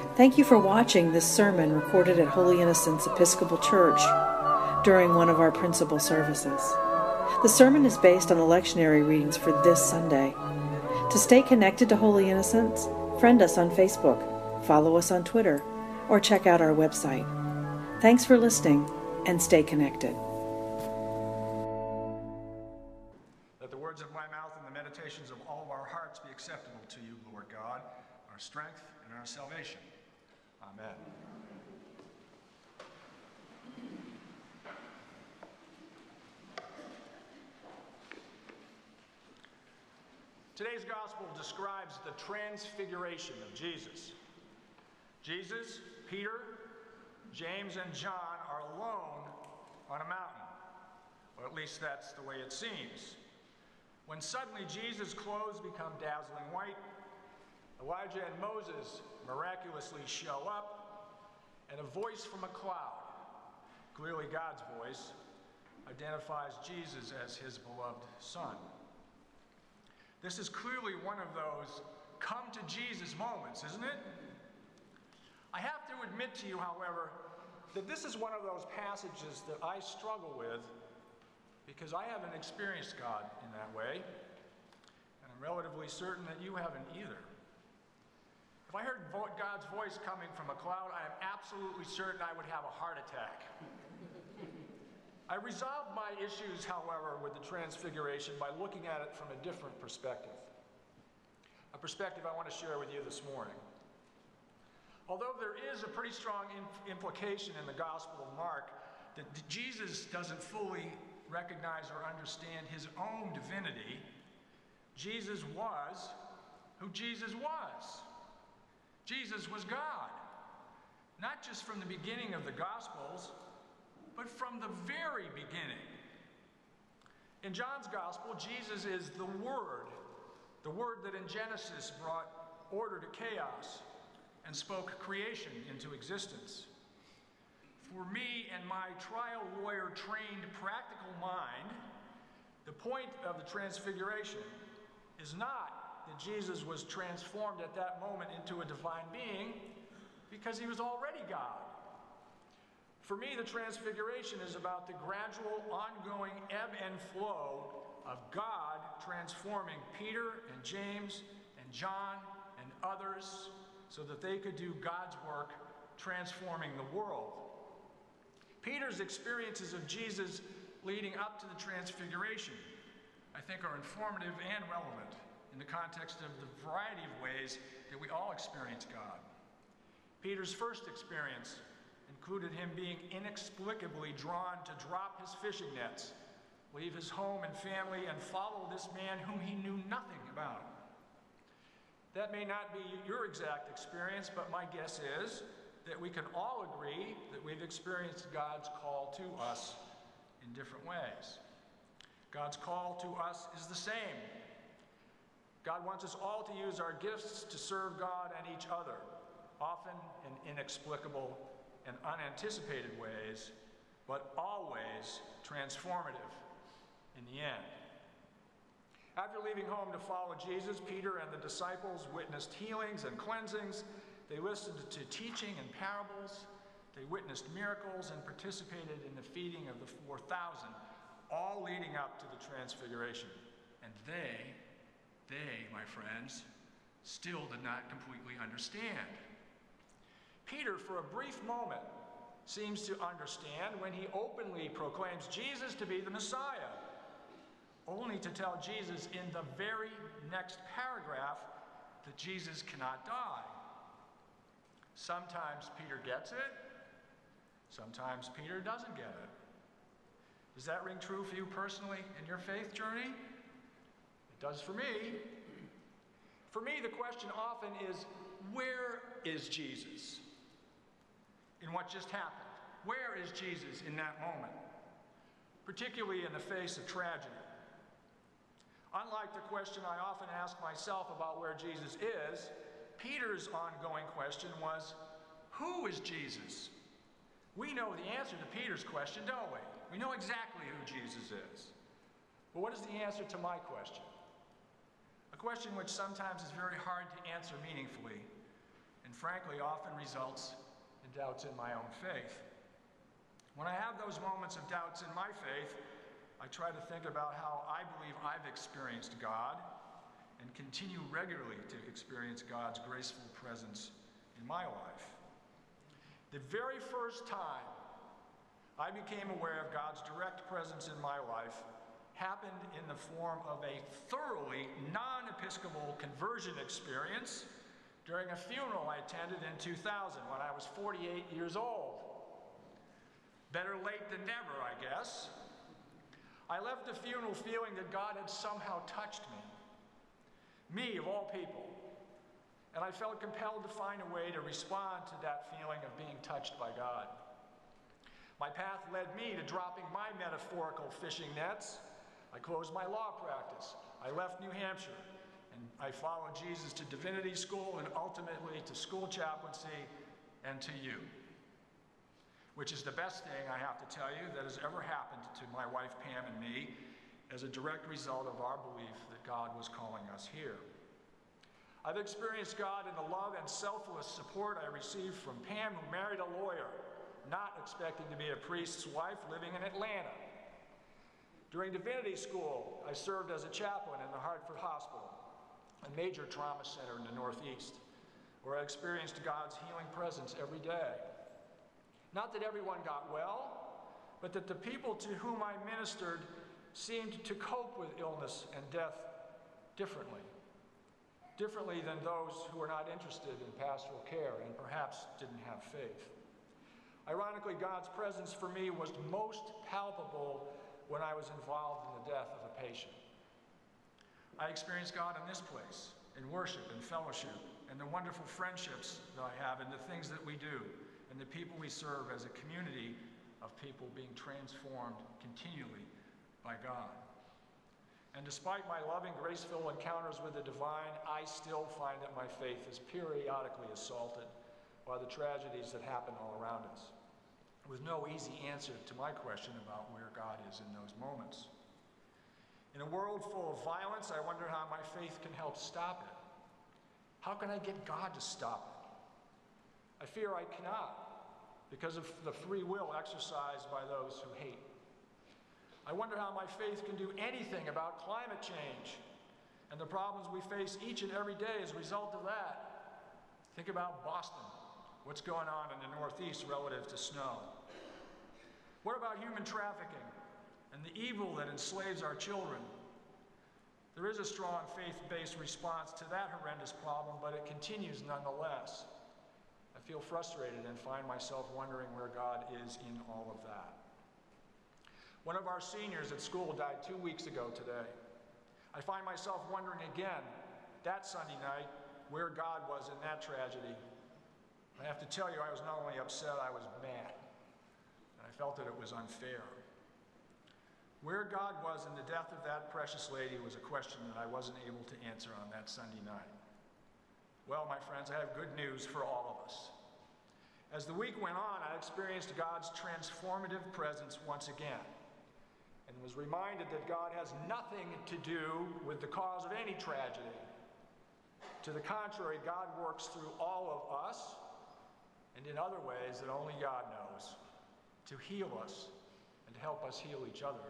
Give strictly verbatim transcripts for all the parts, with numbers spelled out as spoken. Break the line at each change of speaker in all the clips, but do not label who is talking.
Thank you for watching this sermon recorded at Holy Innocents Episcopal Church during one of our principal services. The sermon is based on the lectionary readings for this Sunday. To stay connected to Holy Innocents, friend us on Facebook, follow us on Twitter, or check out our website. Thanks for listening, and stay connected.
Let the words of my mouth and the meditations of all of our hearts be acceptable to you, Lord God, our strength and our salvation. Amen. Today's gospel describes the transfiguration of Jesus. Jesus, Peter, James, and John are alone on a mountain, or at least that's the way it seems, when suddenly Jesus' clothes become dazzling white, Elijah and Moses miraculously show up, and a voice from a cloud, clearly God's voice, identifies Jesus as his beloved Son. This is clearly one of those come to Jesus moments, isn't it? I have to admit to you, however, that this is one of those passages that I struggle with because I haven't experienced God in that way, and I'm relatively certain that you haven't either. If I heard God's voice coming from a cloud, I am absolutely certain I would have a heart attack. I resolved my issues, however, with the Transfiguration by looking at it from a different perspective. A perspective I want to share with you this morning. Although there is a pretty strong implication in the Gospel of Mark that Jesus doesn't fully recognize or understand his own divinity, Jesus was who Jesus was. Jesus was God, not just from the beginning of the Gospels, but from the very beginning. In John's Gospel, Jesus is the Word, the Word that in Genesis brought order to chaos and spoke creation into existence. For me and my trial lawyer trained practical mind, the point of the Transfiguration is not that Jesus was transformed at that moment into a divine being, because he was already God. For me, the Transfiguration is about the gradual, ongoing ebb and flow of God transforming Peter and James and John and others so that they could do God's work transforming the world. Peter's experiences of Jesus leading up to the Transfiguration, I think, are informative and relevant in the context of the variety of ways that we all experience God. Peter's first experience included him being inexplicably drawn to drop his fishing nets, leave his home and family, and follow this man whom he knew nothing about. That may not be your exact experience, but my guess is that we can all agree that we've experienced God's call to us in different ways. God's call to us is the same. God wants us all to use our gifts to serve God and each other, often in inexplicable and unanticipated ways, but always transformative in the end. After leaving home to follow Jesus, Peter and the disciples witnessed healings and cleansings. They listened to teaching and parables. They witnessed miracles and participated in the feeding of the four thousand, all leading up to the Transfiguration. And they, they, my friends, still did not completely understand. Peter, for a brief moment, seems to understand when he openly proclaims Jesus to be the Messiah, only to tell Jesus in the very next paragraph that Jesus cannot die. Sometimes Peter gets it, sometimes Peter doesn't get it. Does that ring true for you personally in your faith journey? It does for me. For me, the question often is, where is Jesus in what just happened? Where is Jesus in that moment, particularly in the face of tragedy? Unlike the question I often ask myself about where Jesus is, Peter's ongoing question was, who is Jesus? We know the answer to Peter's question, don't we? We know exactly who Jesus is. But what is the answer to my question? A question which sometimes is very hard to answer meaningfully. and frankly often results in doubts in my own faith. When I have those moments of doubts in my faith, I try to think about how I believe I've experienced God and continue regularly to experience God's graceful presence in my life. The very first time I became aware of God's direct presence in my life happened in the form of a thoroughly non-Episcopal conversion experience during a funeral I attended in two thousand when I was forty-eight years old. Better late than never, I guess. I left the funeral feeling that God had somehow touched me. Me, of all people. And I felt compelled to find a way to respond to that feeling of being touched by God. My path led me to dropping my metaphorical fishing nets. I closed my law practice. I left New Hampshire, and I followed Jesus to divinity school and ultimately to school chaplaincy and to you, which is the best thing, I have to tell you, that has ever happened to my wife Pam and me as a direct result of our belief that God was calling us here. I've experienced God in the love and selfless support I received from Pam, who married a lawyer, not expecting to be a priest's wife, living in Atlanta. During divinity school, I served as a chaplain in the Hartford Hospital, a major trauma center in the Northeast, where I experienced God's healing presence every day. Not that everyone got well, but that the people to whom I ministered seemed to cope with illness and death differently. Differently than those who were not interested in pastoral care and perhaps didn't have faith. Ironically, God's presence for me was most palpable when I was involved in the death of a patient. I experienced God in this place, in worship and fellowship, and the wonderful friendships that I have and the things that we do, and the people we serve as a community of people being transformed continually by God. And despite my loving, grace-filled encounters with the divine, I still find that my faith is periodically assaulted by the tragedies that happen all around us, with no easy answer to my question about where God is in those moments. In a world full of violence, I wonder how my faith can help stop it. How can I get God to stop it? I fear I cannot, because of the free will exercised by those who hate. I wonder how my faith can do anything about climate change and the problems we face each and every day as a result of that. Think about Boston, what's going on in the Northeast relative to snow. What about human trafficking and the evil that enslaves our children? There is a strong faith-based response to that horrendous problem, but it continues nonetheless. I feel frustrated and find myself wondering where God is in all of that. One of our seniors at school died two weeks ago today. I find myself wondering again, that Sunday night, where God was in that tragedy. I have to tell you, I was not only upset, I was mad. And I felt that it was unfair. Where God was in the death of that precious lady was a question that I wasn't able to answer on that Sunday night. Well, my friends, I have good news for all of us. As the week went on, I experienced God's transformative presence once again, and was reminded that God has nothing to do with the cause of any tragedy. To the contrary, God works through all of us, and in other ways that only God knows, to heal us and to help us heal each other.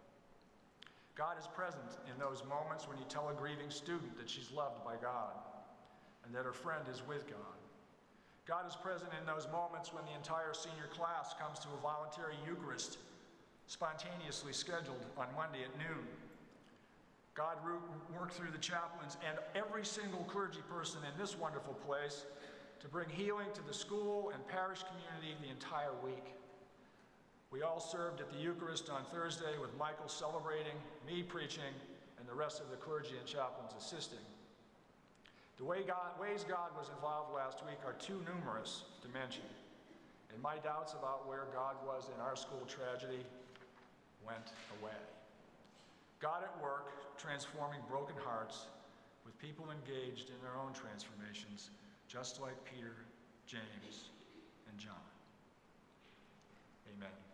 God is present in those moments when you tell a grieving student that she's loved by God and that her friend is with God. God is present in those moments when the entire senior class comes to a voluntary Eucharist spontaneously scheduled on Monday at noon. God worked through the chaplains and every single clergy person in this wonderful place to bring healing to the school and parish community the entire week. We all served at the Eucharist on Thursday with Michael celebrating, me preaching, and the rest of the clergy and chaplains assisting. The way God, ways God was involved last week are too numerous to mention, and my doubts about where God was in our school tragedy went away. God at work, transforming broken hearts with people engaged in their own transformations, just like Peter, James, and John. Amen.